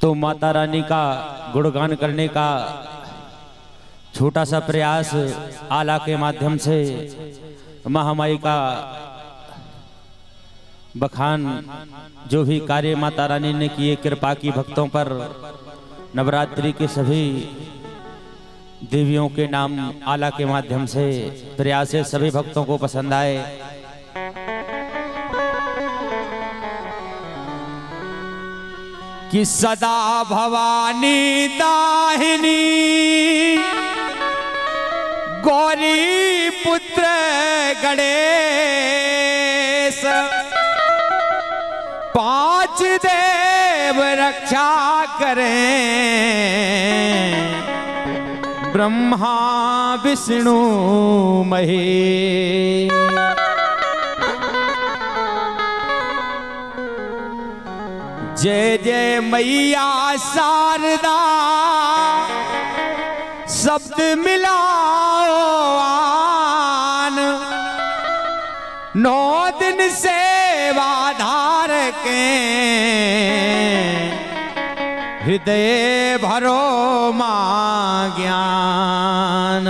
तो माता रानी का गुणगान करने का छोटा सा प्रयास आला के माध्यम से महामाई का बखान जो भी कार्य माता रानी ने किए कृपा की भक्तों पर, नवरात्रि के सभी देवियों के नाम आला के माध्यम से प्रयास से सभी भक्तों को पसंद आए। कि सदा भवानी दाहिनी गौरी पुत्र गणेश, पांच देव रक्षा करें, ब्रह्मा विष्णु महेश। जय जय मैया शारदा शब्द मिलाओ आन, 9 दिन सेवाधार के हृदय भरो मां ज्ञान।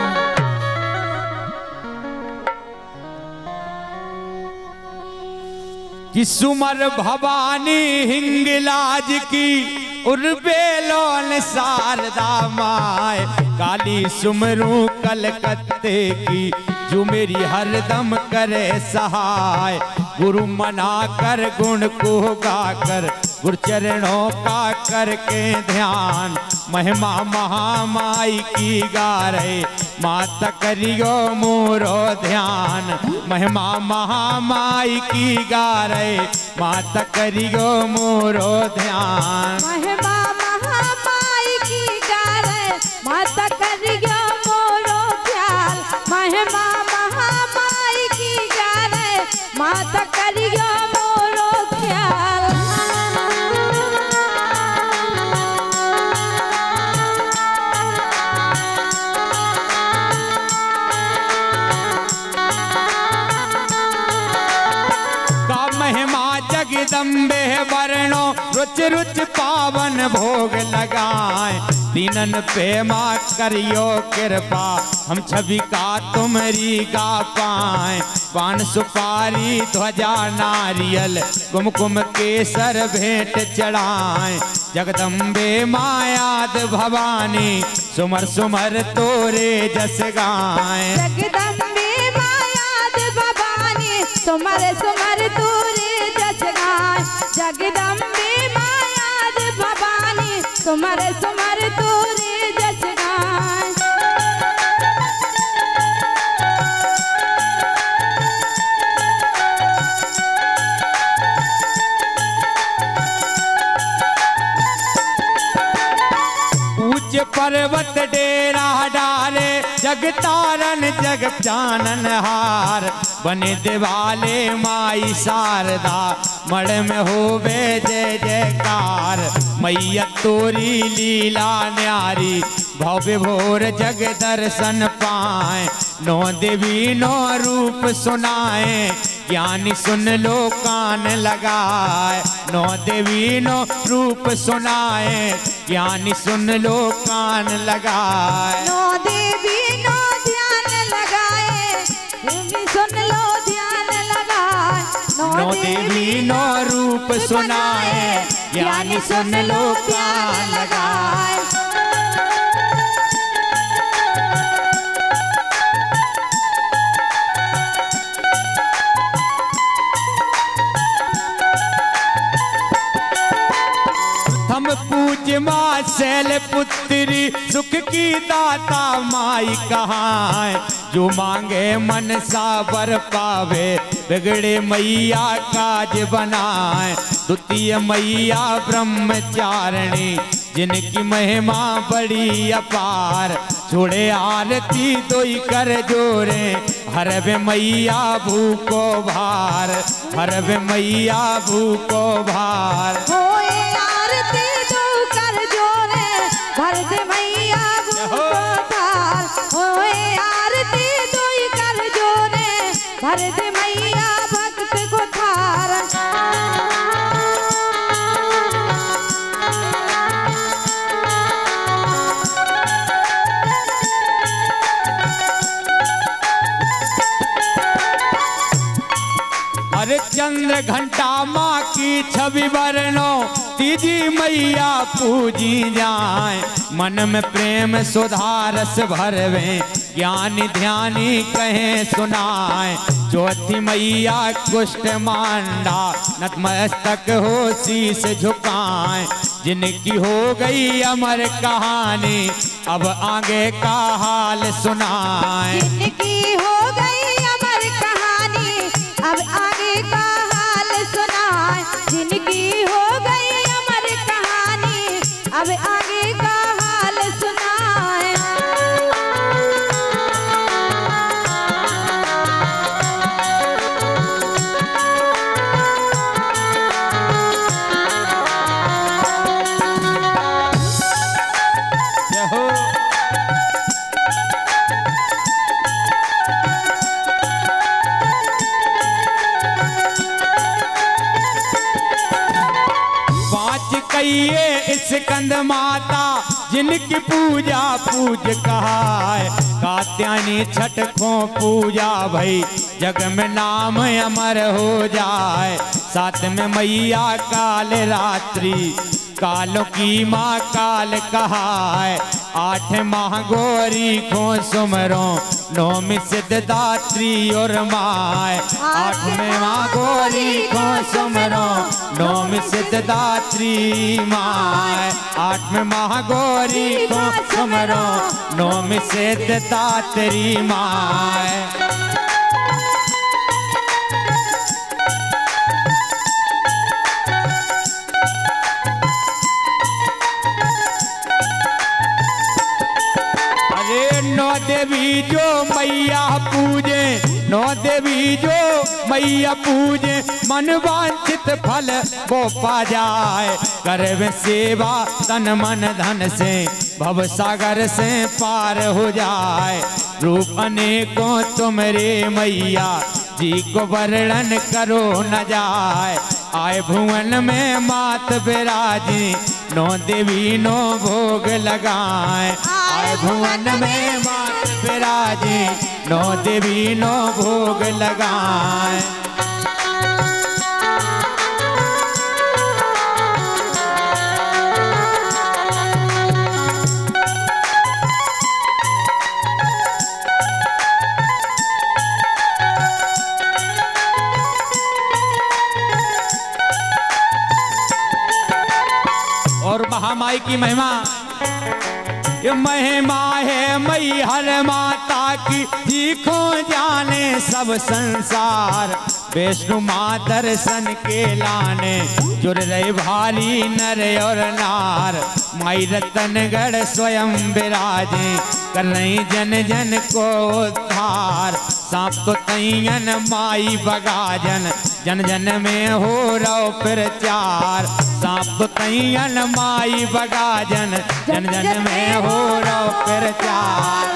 कि सुमर भवानी हिंगलाज की उर्बेलोन शारदा माय, काली सुमरू कलकत्ते की जो मेरी हरदम करे सहाय। गुरु मना कर गुण को गाकर, गुरु चरणों का करके ध्यान, महिमा महामाई की गा रहे, माता करियो मोरो ध्यान। महिमा महामाई की गा रहे, माता करियो मोरो ध्यान। महिमा महामाई की गा रहे, माता करियो मोरो ख्याल। महिमा महामाई की गा रहे, माता करियो मोरो ख्याल। जगदम्बे वर्णो रुच रुच पावन भोग लगाए, दीनन पे माँ करियो कृपा, हम छवि का तुमरी गा पाए। पान सुपारी ध्वजा नारियल कुमकुम केसर भेंट चढ़ाए, जगदम्बे मायाद भवानी सुमर सुमर तोरे जस गाए। जगदम्बे मायाद भवानी सुमर सुमर तोरे जस गाए। जगदम्बे मायाद भवानी सुमर सुमर तोरे जस गाए। ऊंच पर्वत डेरा डाले, जग तारन जग जानन हार, बने दिवाले माई शारदा, मड़ में होवे जय जयकार। मैया तोरी लीला न्यारी, भव्य भोर जग दर्शन पाए, 9 देवी 9 रूप सुनाए, ज्ञानी सुन लो कान लगाए। 9 देवी 9 रूप सुनाए, ज्ञानी सुन लो कान लगाए। 9 देवी 9 ध्यान लगाए, सुन लो ध्यान लगाए। 9 देवी 9 रूप सुनाए, ज्ञानी सुन लो कान लगाए। हम पूज माँ शैल पुत्री, सुख की दाता माई कहाँ, जो मांगे मन सावर पावे, बिगड़े मैया काज बनाए। द्वितीय मैया ब्रह्मचारिणी, जिनकी महिमा बड़ी अपार, छोड़े आरती दोई कर जोरे, हरवे मैया भूको भार, हरवे मैया भूको भार। होए आरती दो कर जोरे, भर दे मैया भूको भार। होए आरती दोई कर जोरे, भर दे मैया भक्त को थार। चंद्र घंटा माँ की छवि वर्णो तीजी मैया पूजी जाए। मन में प्रेम सुधारस भरवे ज्ञानी ध्यानी कहें सुनाए। चौथी मैया कुष्ठ मांडा नतमस्तक हो शीस झुकाए। जिनकी हो गई अमर कहानी अब आगे का हाल सुनाए। जिनकी हो गई अमर कहानी अब आगे का हाल सुनाए। जिनकी हो गई अमर कहानी अब आगे का हाल सुनाए। कहिए स्कंद माता जिनकी पूजा पूज कहाए। कात्यायनी छठ को पूजा भई जग में नाम अमर हो जाए। साथ में मैया काल रात्रि कालों की माँ काल कहाए। 8 माह गौरी को सुमरो नौमी सिद्धदात्री और माए। 8वें माँ गौरी को सुमरो नौमी सिद्धदात्री माए। 8वें माँ गौरी को सुमरो नौमी सिद्धदात्री माए। नौ देवी जो मैया पूजे, नौ देवी जो मैया पूजे मन वांछित फल वो पा जाए। करवे सेवा तन मन धन से भव सागर से पार हो जाए। रूप अनेकों तुमरे मैया जी को वर्णन करो न जाए। आए भुवन में मात विराजी नौ देवी नौ भोग लगाए। आए भुवन में मात विराजी नौ देवी नौ भोग लगाए। और महामाई की महिमा, ये महिमा है मई हर माता की जीखो जाने सब संसार। वैष्णु माँ दर्शन के लाने जुड़ रहे भारी नर और नार। माई रतनगढ़ स्वयं विराजे कर रही जन जन को उद्धार। सांप तो तैयन माई बगाजन जन जन में हो रहो प्रचार। सांप तो तैयन माई बगाजन जन जन में हो रहो प्रचार।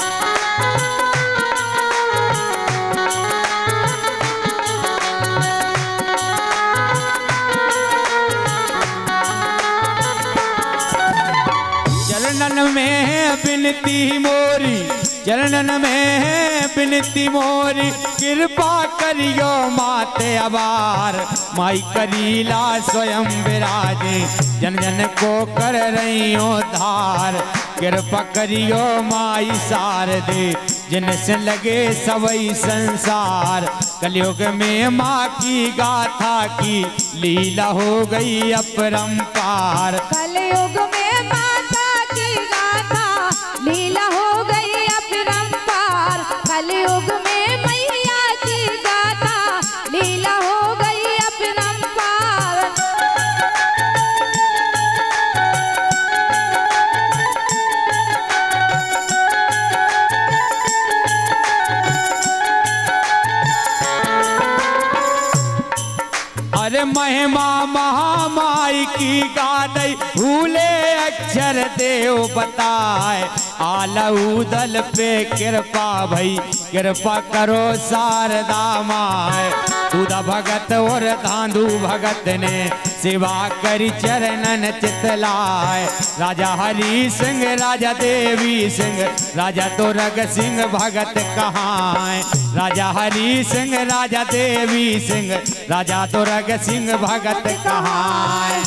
चरणन में है बिनती मोरी, चरणन में है बिनती मोरी। कृपा करियो माते अबार। माई करीला स्वयं विराजे जन जन को कर रही हो धार। कृपा करियो माई शारदे जिनसे लगे सबई संसार। कलयुग में माँ की गाथा की लीला हो गई अपरंपार। कलयुग में माता की गाथा लीला हो गई अपरंपार। कलयुग में मैया की गाथा लीला हो गई अपरंपार। अरे महिमा महामाई की गादई भूले अक्षर देव बताए। आलऊदल पे कृपा भई कृपा करो शारदा माए। दूधा भगत और धांधु भगत ने सेवा करी चरणन चितलाए। राजा हरि सिंह राजा देवी सिंह राजा तो रग सिंह भगत कहाए। राजा हरि सिंह राजा देवी सिंह राजा दुर्ग सिंह भगत कहाए।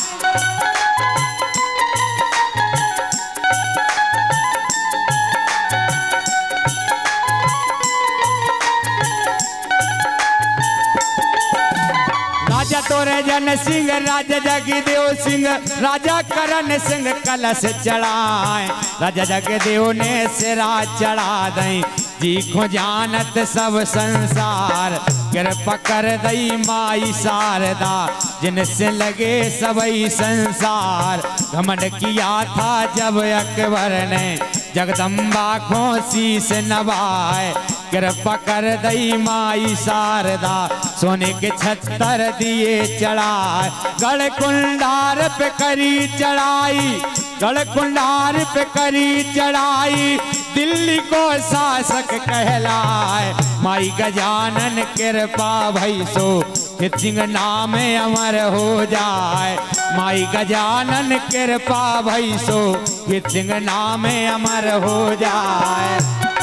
राजा तोरे जन सिंह राजा जगदेव सिंह राजा करण सिंह कलश चढ़ाए। राजा जगदेव ने सिरा चढ़ा दई जी को जानत सब संसार। कृपा कर दई माई शारदा जिनसे लगे सबई संसार। घमंड किया था जब अकबर ने जगदम्बा को शीस नवाए। कृपा कर दई माई शारदा सोने के 76 दिए चढ़ाए। गढ़ कुंडार पे करी चढ़ाई, गढ़ कुंडार पे करी चढ़ाई। दिल्ली को शासक कहलाए। माई गजानन कृपा भई सो हित सिंह नाम अमर हो जाए। माई गजानन कृपा भई सो हित सिंह नाम अमर हो जाए।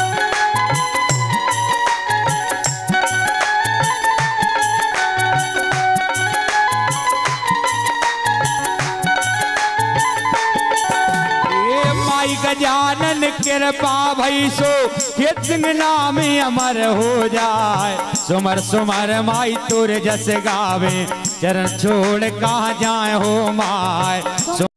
गजानन कृपा भई सो हित सिंह नाम अमर हो जाए। सुमर सुमर माई तुर जस गावे चरण छोड़ कहाँ जाए हो माए।